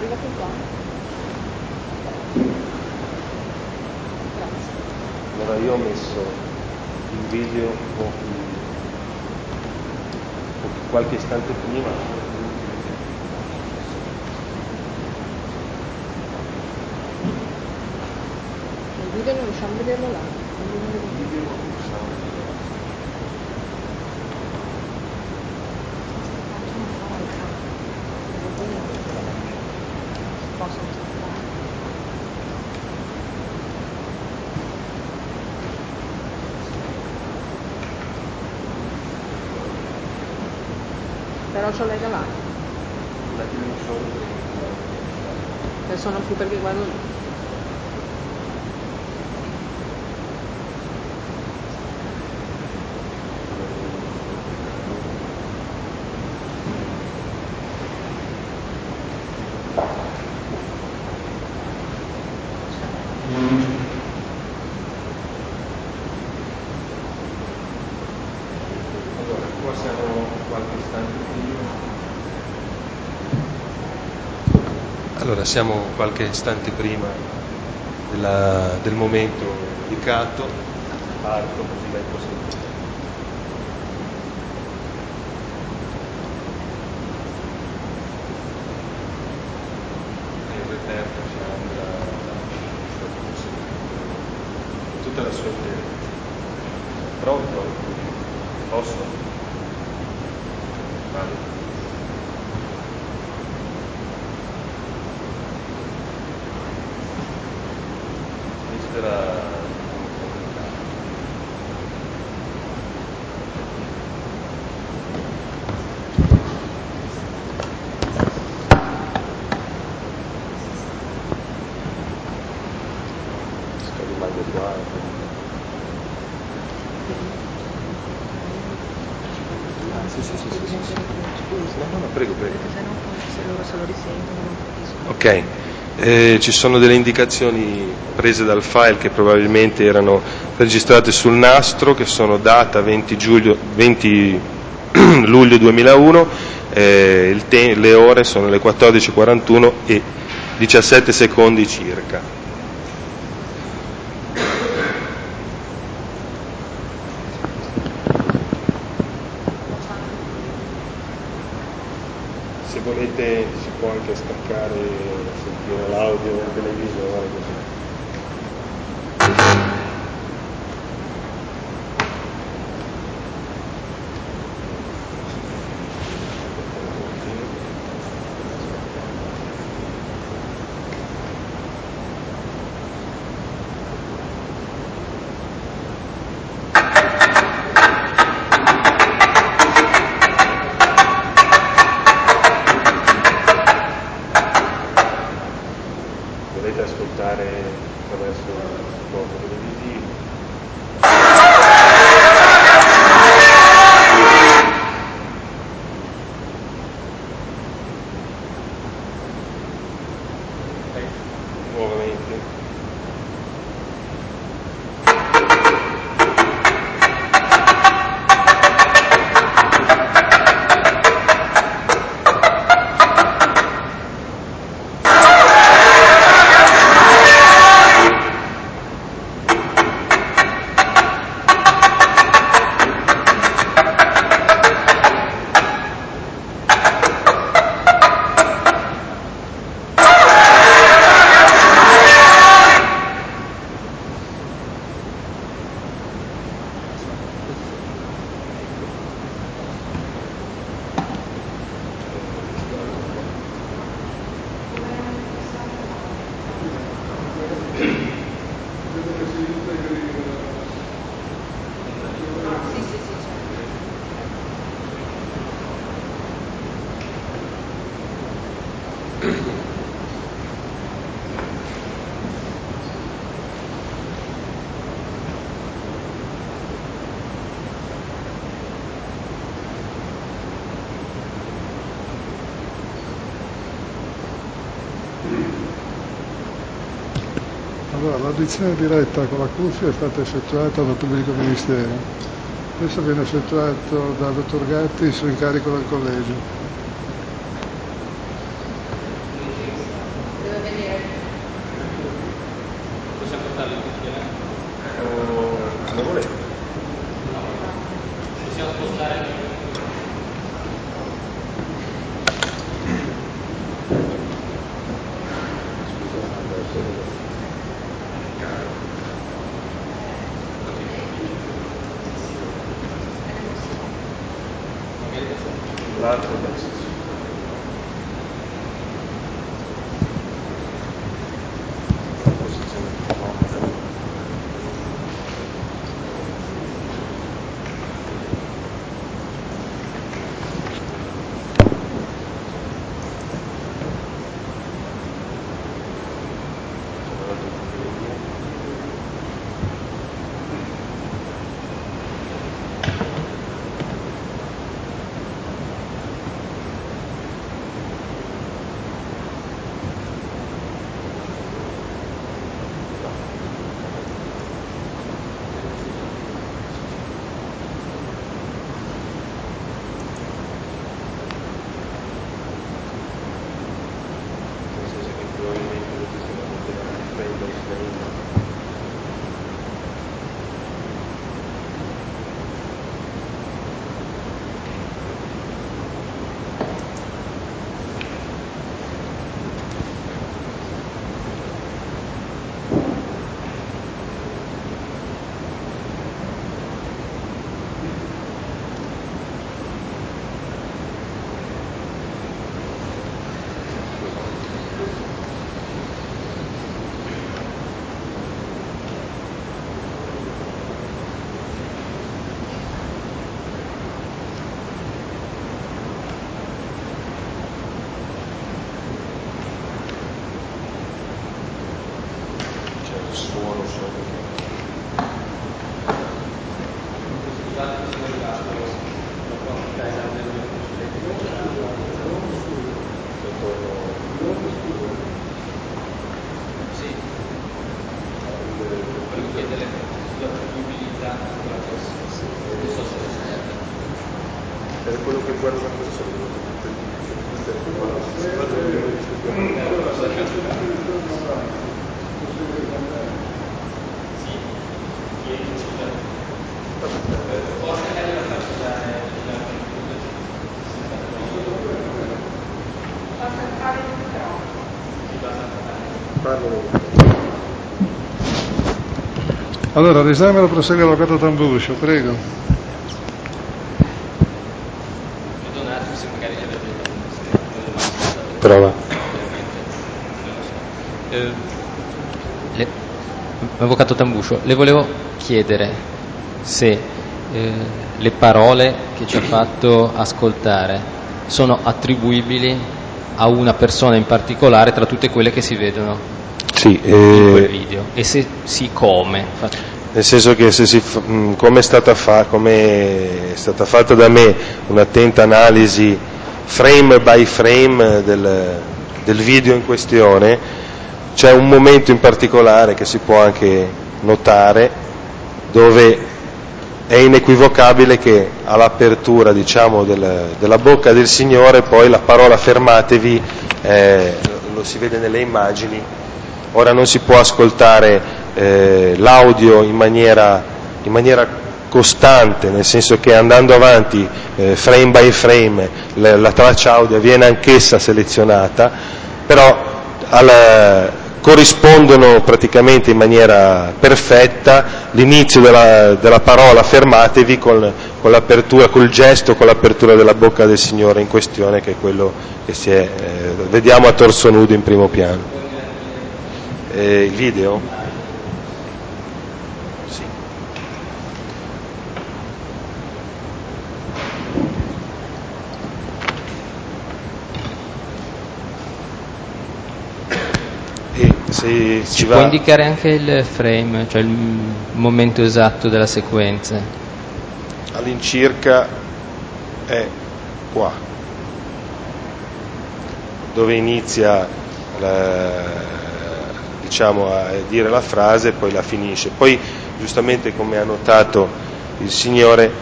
arriva fin qua. Grazie. Allora io ho messo il video qualche istante prima. Il video non riusciamo a vederlo là. Il video non riusciamo a vederlo. Però ce l'hai davanti. Adesso non più perché guardo lì. Allora, qua siamo qualche istante prima. Allora, siamo qualche istante prima del momento indicato. Parto così lei può sentire. Il reperto ci andrà tutta la sua interezza. Pronto? Posso? Vale. Mister rimane qua. Sì. No, prego. Perché se no poi se loro se lo risentono non capiscono. Ok, ci sono delle indicazioni prese dal file che probabilmente erano registrate sul nastro, che sono data 20 luglio 2001, le ore sono le 14:41 e 17 secondi circa. Se volete si può anche staccare e sentire l'audio del televisore così. Volete ascoltare attraverso il supporto televisivo? Nuovamente. Allora, l'audizione diretta con la cuffia è stata effettuata dal pubblico ministero. Adesso viene effettuato dal dottor Gatti su incarico del collegio. quando volete. Possiamo spostare. L'altro adesso. Suono per quello che guarda la persona. Allora, l'esame lo prosegue l'avvocato Tambuscio, prego. Vedo un attimo se magari avete Prova. Avvocato Tambuscio, le volevo chiedere se le parole che ci ha fatto ascoltare sono attribuibili a una persona in particolare tra tutte quelle che si vedono Sì, in quel video, e se sì, come? nel senso che come è stata fatta da me un'attenta analisi frame by frame del video in questione, c'è un momento in particolare che si può anche notare dove è inequivocabile che all'apertura, diciamo, della bocca del Signore poi la parola fermatevi lo si vede nelle immagini. Ora non si può ascoltare l'audio in maniera costante, nel senso che andando avanti frame by frame la traccia audio viene anch'essa selezionata, però corrispondono praticamente in maniera perfetta l'inizio della parola fermatevi con l'apertura, col gesto, con l'apertura della bocca del Signore in questione, che è quello che vediamo a torso nudo in primo piano. Il video? Sì. E se ci può indicare anche il frame, cioè il momento esatto della sequenza? All'incirca è qua, dove inizia diciamo a dire la frase e poi la finisce. Poi giustamente, come ha notato il Signore,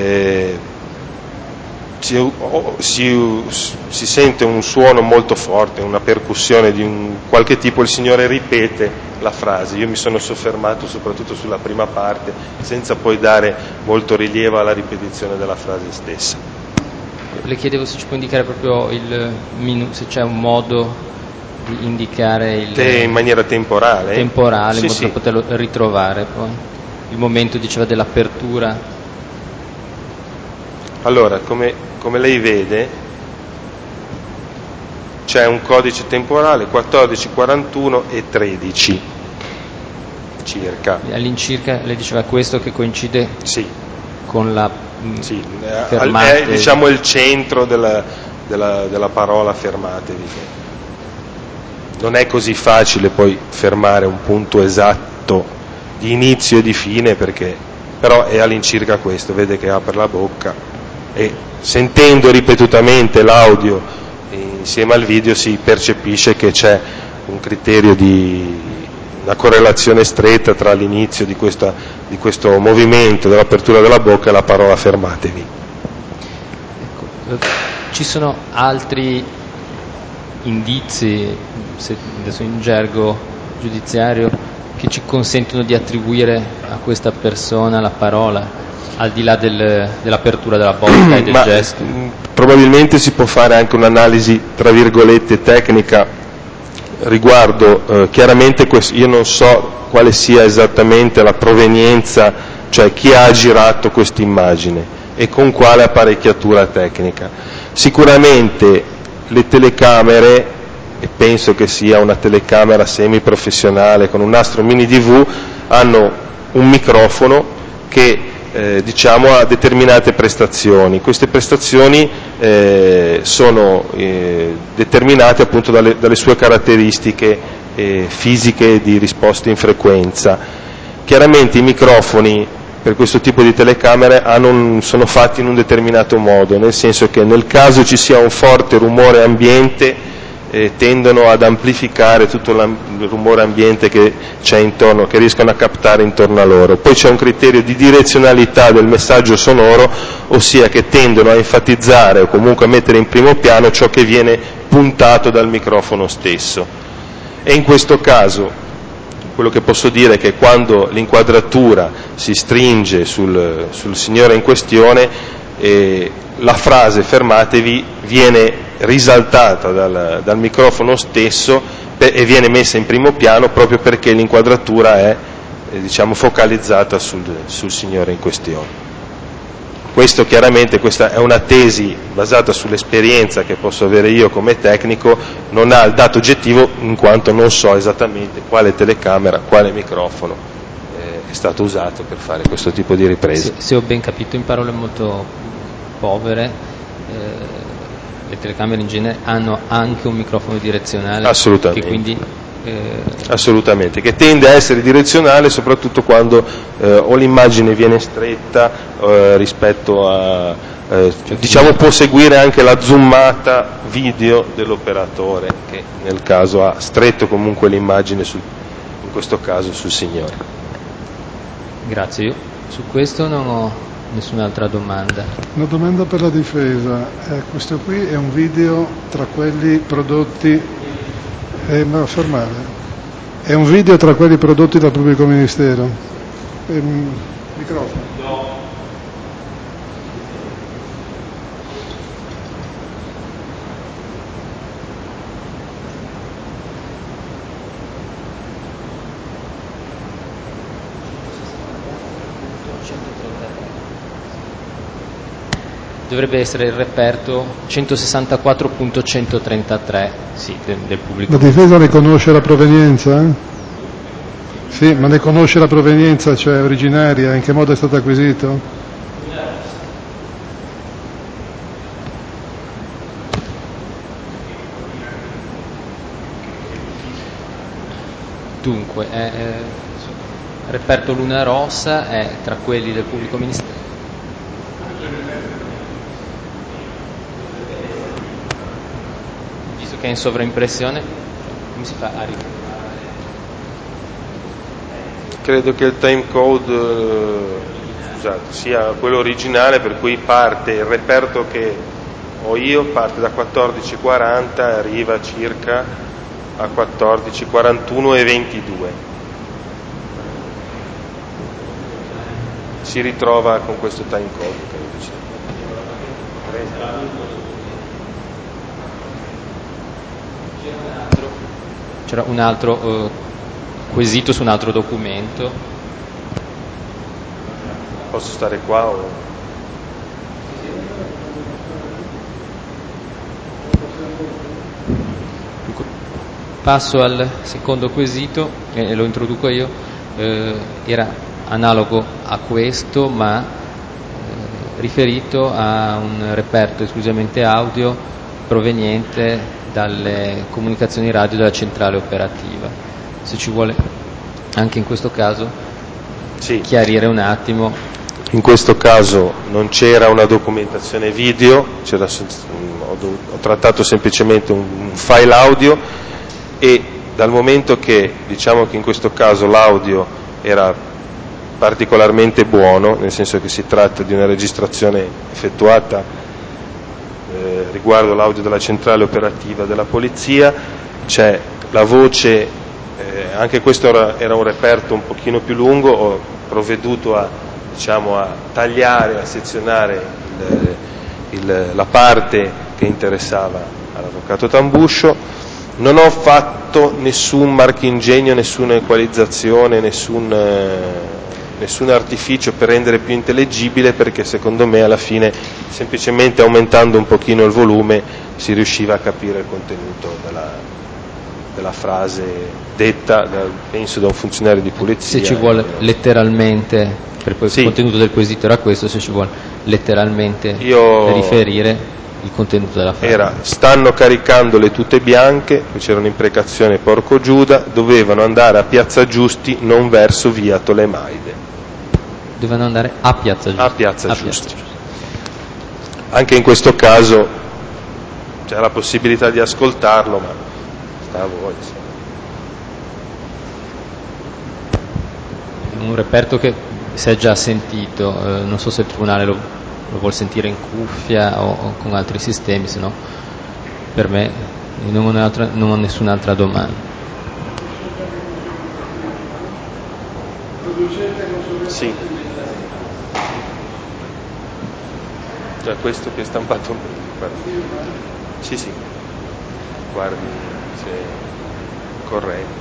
si sente un suono molto forte, una percussione di un qualche tipo, il Signore ripete la frase. Io mi sono soffermato soprattutto sulla prima parte, senza poi dare molto rilievo alla ripetizione della frase stessa. Le chiedevo se ci può indicare proprio se c'è un modo di indicare in maniera temporale? Temporale, sì, in modo da poterlo ritrovare poi. Il momento, diceva, dell'apertura. Allora, come lei vede, c'è un codice temporale 14, 41 e 13 circa. All'incirca lei diceva questo che coincide con la è diciamo il centro della parola fermatevi. Non è così facile poi fermare un punto esatto di inizio e di fine, però è all'incirca questo. Vede che apre la bocca e sentendo ripetutamente l'audio insieme al video si percepisce che c'è un criterio una correlazione stretta tra l'inizio di questo movimento dell'apertura della bocca e la parola fermatevi. Ecco, ci sono altri indizi, adesso in gergo giudiziario, che ci consentono di attribuire a questa persona la parola, al di là dell'apertura della bocca e del gesto? Probabilmente si può fare anche un'analisi tra virgolette tecnica riguardo, chiaramente io non so quale sia esattamente la provenienza, cioè chi ha girato quest'immagine e con quale apparecchiatura tecnica. Sicuramente le telecamere, e penso che sia una telecamera semiprofessionale con un nastro mini DV, hanno un microfono che ha determinate prestazioni. Queste prestazioni sono determinate appunto dalle sue caratteristiche fisiche di risposta in frequenza. Chiaramente i microfoni per questo tipo di telecamere sono fatti in un determinato modo, nel senso che nel caso ci sia un forte rumore ambiente tendono ad amplificare tutto il rumore ambiente che c'è intorno, che riescono a captare intorno a loro. Poi c'è un criterio di direzionalità del messaggio sonoro, ossia che tendono a enfatizzare o comunque a mettere in primo piano ciò che viene puntato dal microfono stesso. E in questo caso quello che posso dire è che quando l'inquadratura si stringe sul signore in questione, la frase fermatevi viene risaltata dal microfono stesso e viene messa in primo piano proprio perché l'inquadratura è focalizzata sul signore in questione. Questo chiaramente, questa è una tesi basata sull'esperienza che posso avere io come tecnico, non ha il dato oggettivo in quanto non so esattamente quale telecamera, quale microfono è stato usato per fare questo tipo di riprese. Se ho ben capito, in parole molto povere, le telecamere in genere hanno anche un microfono direzionale. Assolutamente. Che quindi assolutamente, che tende a essere direzionale soprattutto quando o l'immagine viene stretta rispetto a può seguire anche la zoomata video dell'operatore, che nel caso ha stretto comunque l'immagine in questo caso sul signore. Grazie, io su questo non ho nessun'altra domanda. Una domanda per la difesa. Questo qui è un video tra quelli prodotti è un video tra quelli prodotti dal pubblico ministero. Microfono. No. Dovrebbe essere il reperto 164.133 del pubblico. La difesa ne conosce la provenienza? Sì, ma ne conosce la provenienza, cioè originaria, in che modo è stato acquisito? Dunque, il reperto Luna Rossa è tra quelli del pubblico ministero. Che è in sovraimpressione, come si fa a ricorrere? Credo che il timecode sia quello originale, per cui parte il reperto che ho io, parte da 14:40 e arriva circa a 14:41 e 22. si ritrova con questo time code che dicevo. C'era un altro quesito su un altro documento. Posso stare qua o... Passo al secondo quesito, lo introduco io, era analogo a questo ma riferito a un reperto esclusivamente audio proveniente dalle comunicazioni radio della centrale operativa. Se ci vuole anche in questo caso sì, chiarire un attimo. In questo caso non c'era una documentazione video, ho trattato semplicemente un file audio, e dal momento che diciamo che in questo caso l'audio era particolarmente buono, nel senso che si tratta di una registrazione effettuata riguardo l'audio della centrale operativa della polizia, c'è la voce, anche questo era un reperto un pochino più lungo, ho provveduto a tagliare, a sezionare la parte che interessava all'avvocato Tambuscio. Non ho fatto nessun marchingegno, nessuna equalizzazione, nessun artificio per rendere più intellegibile, perché secondo me alla fine semplicemente aumentando un pochino il volume si riusciva a capire il contenuto della frase detta penso da un funzionario di polizia. Se ci vuole letteralmente, per poi sì, il contenuto del quesito era questo, se ci vuole letteralmente riferire il contenuto della frase. Stanno caricando le tute bianche, qui c'era un'imprecazione porco Giuda, dovevano andare a Piazza Giusti, non verso via Tolemaide. Dovevano andare a Piazza Giusti. A Piazza Giusti. Anche in questo caso c'è la possibilità di ascoltarlo, ma sta a voi. Un reperto che si è già sentito, non so se il tribunale lo vuol sentire in cuffia o con altri sistemi, se no per me non ho nessun'altra domanda. Sì. Cioè questo che è stampato, guarda. Sì, guardi se è corretto.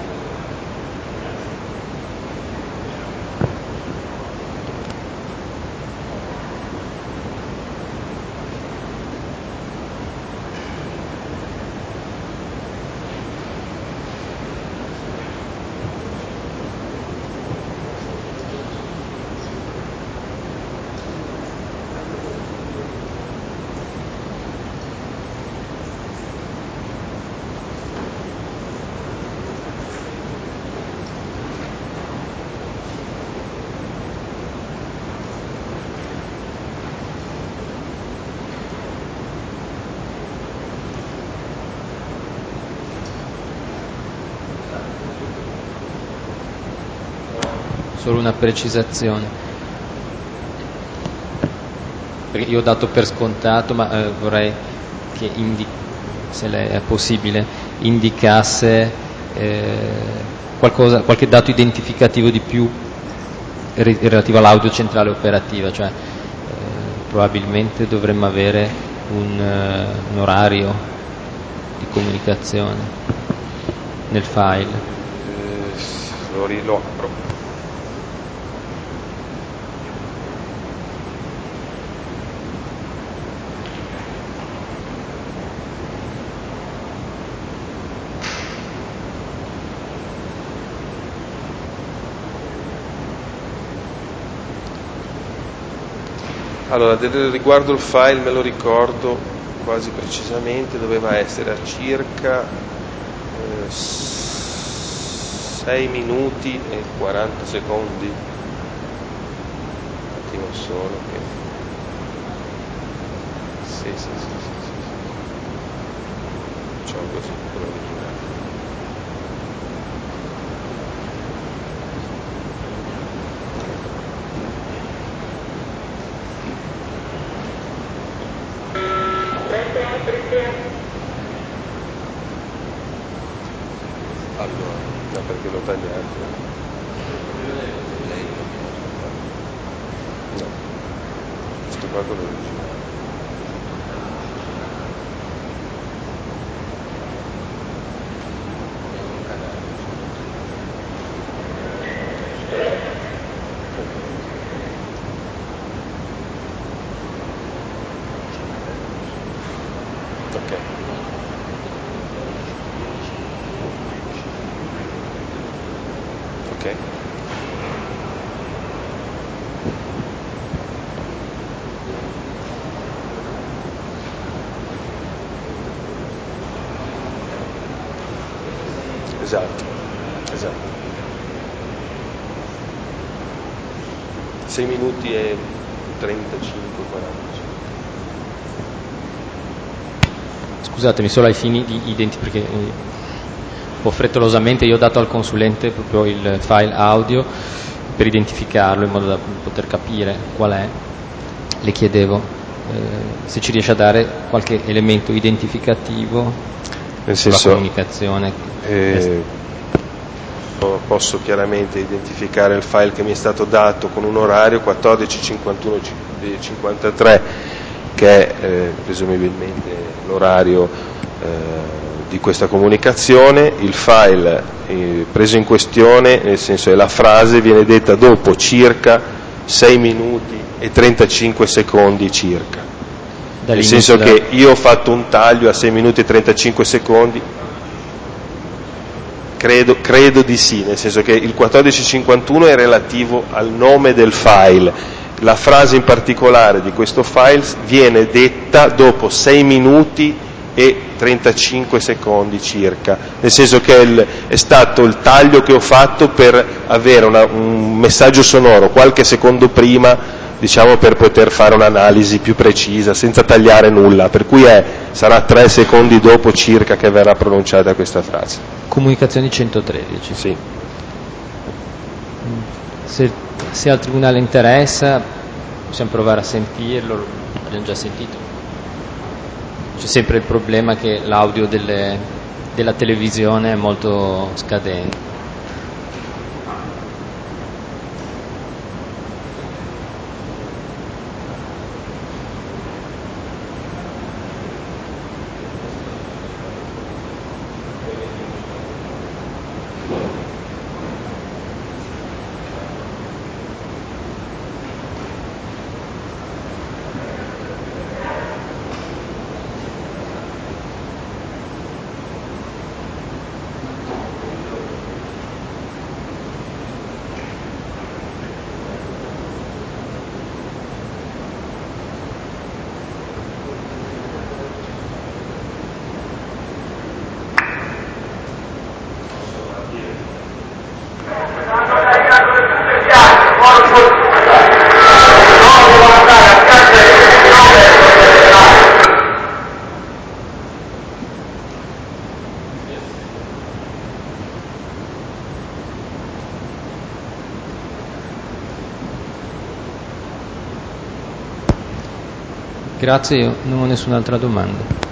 Solo una precisazione, perché io ho dato per scontato, ma vorrei che se le è possibile indicasse qualche dato identificativo di più relativo all'audio centrale operativa, cioè probabilmente dovremmo avere un orario di comunicazione nel file. Lo apro. Allora, riguardo il file me lo ricordo quasi precisamente, doveva essere a circa 6 minuti e 40 secondi. Un attimo solo che... Sì. Facciamo così, per l'originale. Allora, no, perché l'ho tagliato. No, questo qua è quello originale. Ok. Ok. Esatto, esatto. 6 minuti e 35, 40. Scusatemi, solo ai fini di perché un po' frettolosamente io ho dato al consulente proprio il file audio per identificarlo in modo da poter capire qual è. Le chiedevo se ci riesce a dare qualche elemento identificativo Nel sulla senso, comunicazione. posso chiaramente identificare il file che mi è stato dato con un orario 14:51:53, che è presumibilmente l'orario di questa comunicazione. Il file preso in questione, nel senso, la frase viene detta dopo circa 6 minuti e 35 secondi circa. Nel senso che io ho fatto un taglio a 6 minuti e 35 secondi. Credo di sì, nel senso che il 14:51 è relativo al nome del file. La frase in particolare di questo file viene detta dopo 6 minuti e 35 secondi circa, nel senso che è stato il taglio che ho fatto per avere un messaggio sonoro qualche secondo prima, diciamo, per poter fare un'analisi più precisa senza tagliare nulla, per cui sarà 3 secondi dopo circa che verrà pronunciata questa frase. Comunicazioni 113. Sì. Se al Tribunale interessa possiamo provare a sentirlo, l'abbiamo già sentito. C'è sempre il problema che l'audio della televisione è molto scadente. Grazie, io non ho nessun'altra domanda.